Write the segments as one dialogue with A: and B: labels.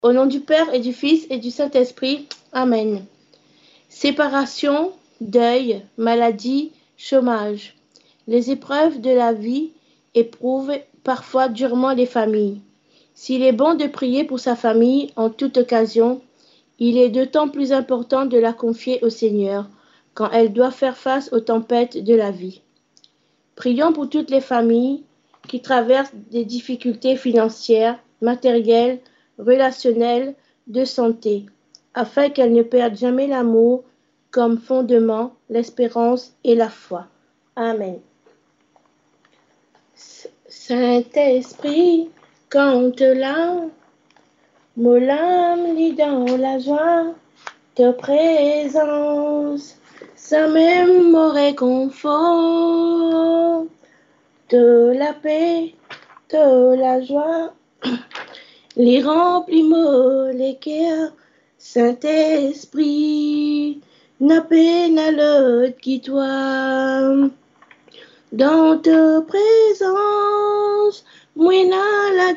A: Au nom du Père et du Fils et du Saint-Esprit. Amen. Séparation, deuil, maladie, chômage. Les épreuves de la vie éprouvent parfois durement les familles. S'il est bon de prier pour sa famille en toute occasion, il est d'autant plus important de la confier au Seigneur quand elle doit faire face aux tempêtes de la vie. Prions pour toutes les familles qui traversent des difficultés financières, matérielles, relationnelles, de santé, afin qu'elles ne perdent jamais l'amour comme fondement, l'espérance et la foi. Amen. Saint-Esprit, quand l'âme, mon âme lit dans la joie de présence, sa même mon réconfort, de la paix, de la joie, les remplis les cœurs, Saint-Esprit, n'a peine à l'autre qui toi. Dans ta présence, moi n'a la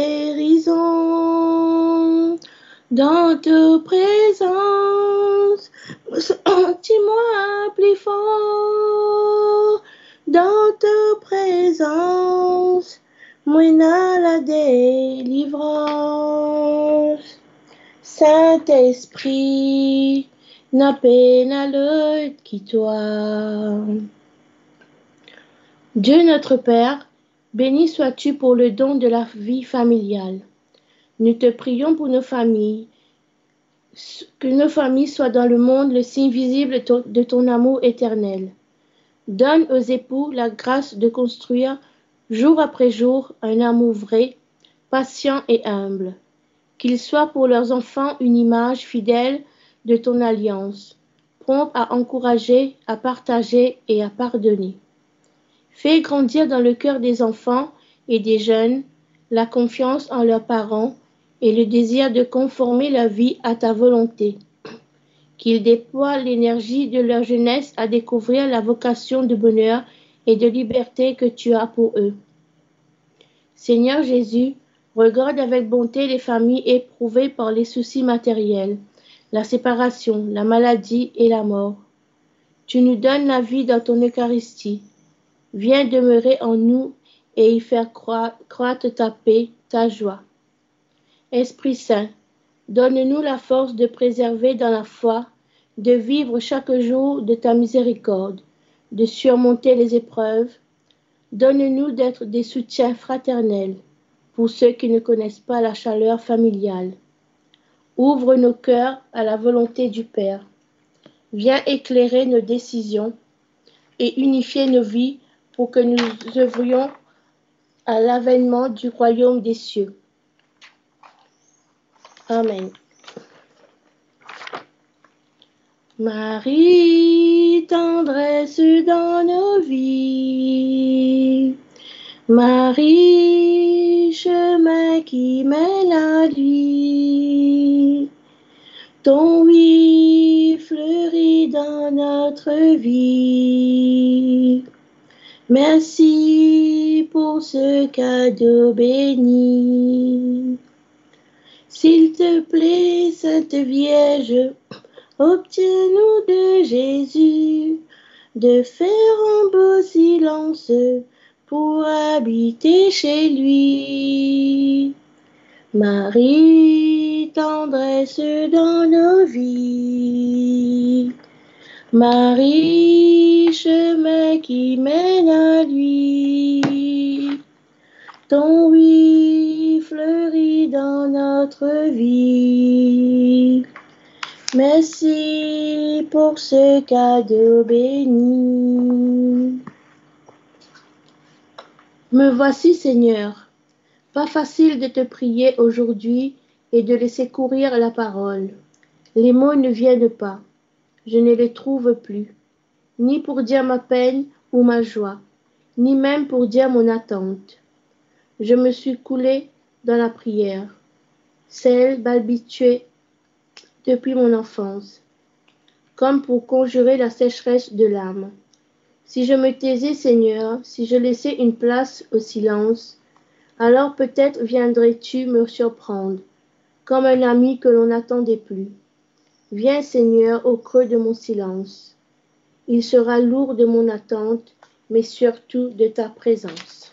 A: guérison. Dans ta présence, sens-moi plus fort. Dans ta présence, moi n'a la délivrance. Saint-Esprit, n'a peine à l'autre qui toi. Dieu notre Père, béni sois-tu pour le don de la vie familiale. Nous te prions pour nos familles, que nos familles soient dans le monde le signe visible de ton amour éternel. Donne aux époux la grâce de construire jour après jour un amour vrai, patient et humble. Qu'ils soient pour leurs enfants une image fidèle de ton alliance, prompt à encourager, à partager et à pardonner. Fais grandir dans le cœur des enfants et des jeunes la confiance en leurs parents et le désir de conformer leur vie à ta volonté. Qu'ils déploient l'énergie de leur jeunesse à découvrir la vocation de bonheur et de liberté que tu as pour eux. Seigneur Jésus, regarde avec bonté les familles éprouvées par les soucis matériels, la séparation, la maladie et la mort. Tu nous donnes la vie dans ton Eucharistie. Viens demeurer en nous et y faire croître ta paix, ta joie. Esprit Saint, donne-nous la force de préserver dans la foi, de vivre chaque jour de ta miséricorde, de surmonter les épreuves. Donne-nous d'être des soutiens fraternels pour ceux qui ne connaissent pas la chaleur familiale. Ouvre nos cœurs à la volonté du Père. Viens éclairer nos décisions et unifier nos vies pour que nous œuvrions à l'avènement du royaume des cieux. Amen. Marie, tendresse dans nos vies. Marie, chemin qui mène à lui. Ton oui fleurit dans notre vie. Merci pour ce cadeau béni. S'il te plaît, Sainte Vierge, obtiens-nous de Jésus de faire un beau silence pour habiter chez lui. Marie, tendresse dans nos vies. Marie, chemin qui mène à lui. Ton oui fleurit dans notre vie. Merci pour ce cadeau béni. Me voici, Seigneur. Pas facile de te prier aujourd'hui et de laisser courir la parole. Les mots ne viennent pas. Je ne les trouve plus, ni pour dire ma peine ou ma joie, ni même pour dire mon attente. Je me suis coulée dans la prière, celle balbutiée depuis mon enfance, comme pour conjurer la sécheresse de l'âme. Si je me taisais, Seigneur, si je laissais une place au silence, alors peut-être viendrais-tu me surprendre, comme un ami que l'on n'attendait plus. Viens, Seigneur, au creux de mon silence. Il sera lourd de mon attente, mais surtout de ta présence.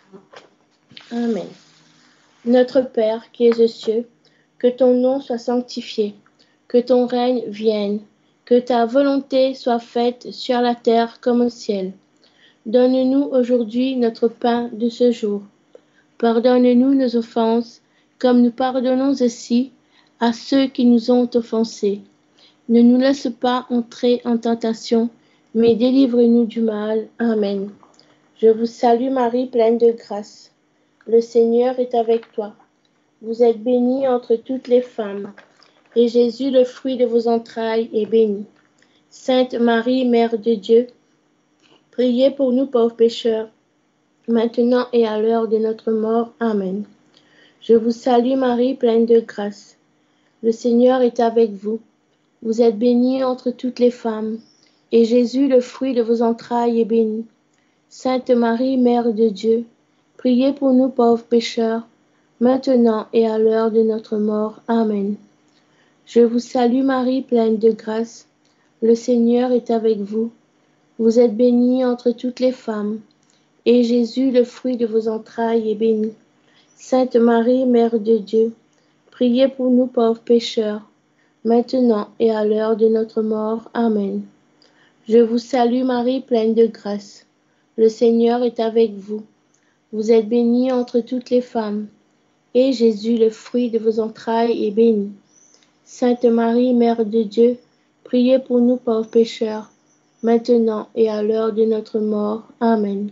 A: Amen. Notre Père qui es aux cieux, que ton nom soit sanctifié, que ton règne vienne, que ta volonté soit faite sur la terre comme au ciel. Donne-nous aujourd'hui notre pain de ce jour. Pardonne-nous nos offenses, comme nous pardonnons aussi à ceux qui nous ont offensés. Ne nous laisse pas entrer en tentation, mais délivre-nous du mal. Amen. Je vous salue Marie, pleine de grâce. Le Seigneur est avec toi. Vous êtes bénie entre toutes les femmes, et Jésus, le fruit de vos entrailles, est béni. Sainte Marie, Mère de Dieu, priez pour nous pauvres pécheurs, maintenant et à l'heure de notre mort. Amen. Je vous salue Marie, pleine de grâce. Le Seigneur est avec vous. Vous êtes bénie entre toutes les femmes, et Jésus, le fruit de vos entrailles, est béni. Sainte Marie, Mère de Dieu, priez pour nous pauvres pécheurs, maintenant et à l'heure de notre mort. Amen. Je vous salue Marie, pleine de grâce. Le Seigneur est avec vous. Vous êtes bénie entre toutes les femmes, et Jésus, le fruit de vos entrailles, est béni. Sainte Marie, Mère de Dieu, priez pour nous pauvres pécheurs, maintenant et à l'heure de notre mort. Amen. Je vous salue Marie, pleine de grâce. Le Seigneur est avec vous. Vous êtes bénie entre toutes les femmes, et Jésus, le fruit de vos entrailles, est béni. Sainte Marie, Mère de Dieu, priez pour nous pauvres pécheurs, maintenant et à l'heure de notre mort. Amen.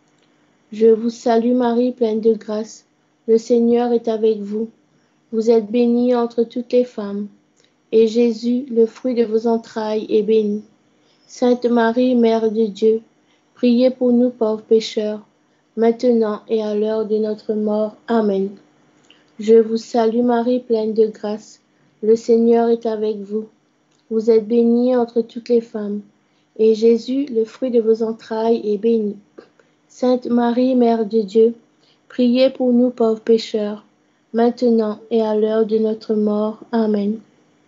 A: Je vous salue Marie, pleine de grâce. Le Seigneur est avec vous. Vous êtes bénie entre toutes les femmes, et Jésus, le fruit de vos entrailles, est béni. Sainte Marie, Mère de Dieu, priez pour nous pauvres pécheurs, maintenant et à l'heure de notre mort. Amen. Je vous salue Marie, pleine de grâce. Le Seigneur est avec vous. Vous êtes bénie entre toutes les femmes, et Jésus, le fruit de vos entrailles, est béni. Sainte Marie, Mère de Dieu, priez pour nous pauvres pécheurs, maintenant et à l'heure de notre mort. Amen.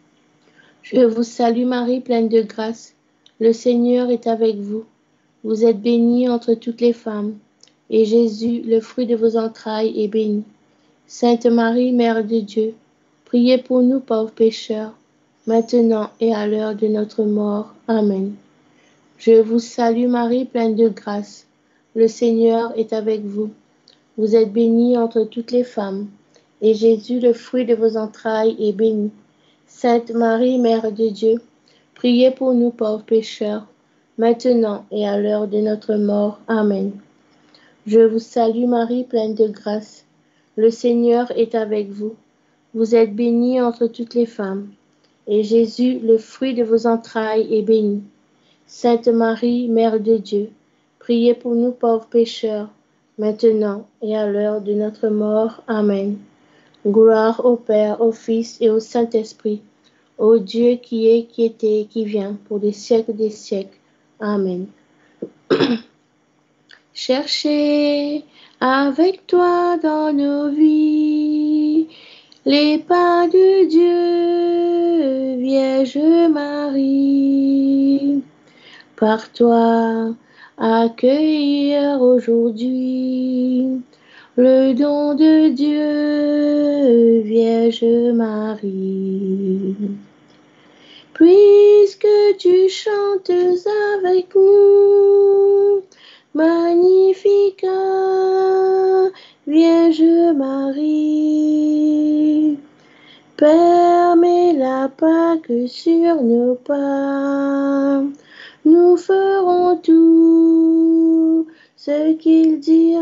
A: Je vous salue Marie, pleine de grâce. Le Seigneur est avec vous. Vous êtes bénie entre toutes les femmes, et Jésus, le fruit de vos entrailles, est béni. Sainte Marie, Mère de Dieu, priez pour nous pauvres pécheurs, maintenant et à l'heure de notre mort. Amen. Je vous salue Marie, pleine de grâce. Le Seigneur est avec vous. Vous êtes bénie entre toutes les femmes, et Jésus, le fruit de vos entrailles, est béni. Sainte Marie, Mère de Dieu, priez pour nous pauvres pécheurs, maintenant et à l'heure de notre mort. Amen. Je vous salue Marie, pleine de grâce. Le Seigneur est avec vous. Vous êtes bénie entre toutes les femmes, et Jésus, le fruit de vos entrailles, est béni. Sainte Marie, Mère de Dieu, priez pour nous pauvres pécheurs, maintenant et à l'heure de notre mort. Amen. Gloire au Père, au Fils et au Saint-Esprit, ô Dieu qui est, qui était et qui vient, pour des siècles des siècles. Amen. Cherchez avec toi dans nos vies les pas de Dieu, Vierge Marie. Par toi, accueillir aujourd'hui le don de Dieu, Vierge Marie. Puisque tu chantes avec nous, Magnificat, Vierge Marie, permets la Pâque sur nos pas. Nous ferons tout ce qu'il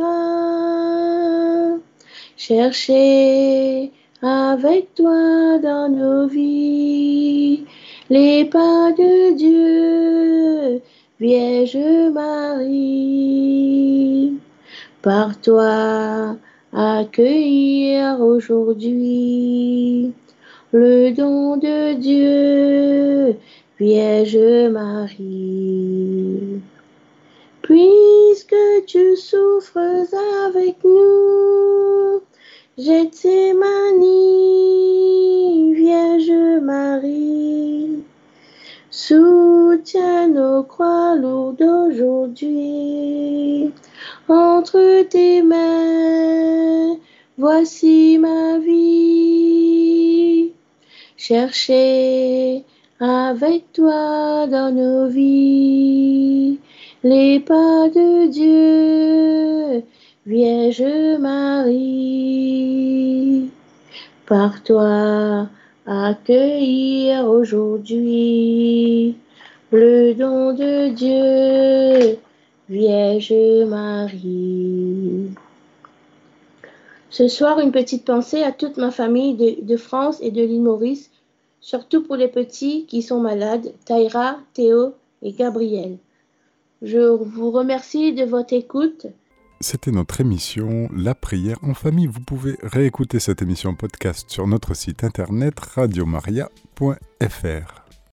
A: dira. Cherchez avec toi dans nos vies les pas de Dieu, Vierge Marie. Par toi, accueillir aujourd'hui le don de Dieu, Vierge Marie. Puisque tu souffres avec nous, Gethsémani, Vierge Marie. Soutiens nos croix lourdes aujourd'hui. Entre tes mains, voici ma vie. Chercher avec toi dans nos vies les pas de Dieu, Vierge Marie. Par toi, accueillir aujourd'hui le don de Dieu, Vierge Marie. Ce soir, une petite pensée à toute ma famille de France et de l'île Maurice, surtout pour les petits qui sont malades, Taïra, Théo et Gabriel. Je vous remercie de votre écoute.
B: C'était notre émission La prière en famille. Vous pouvez réécouter cette émission podcast sur notre site internet radiomaria.fr.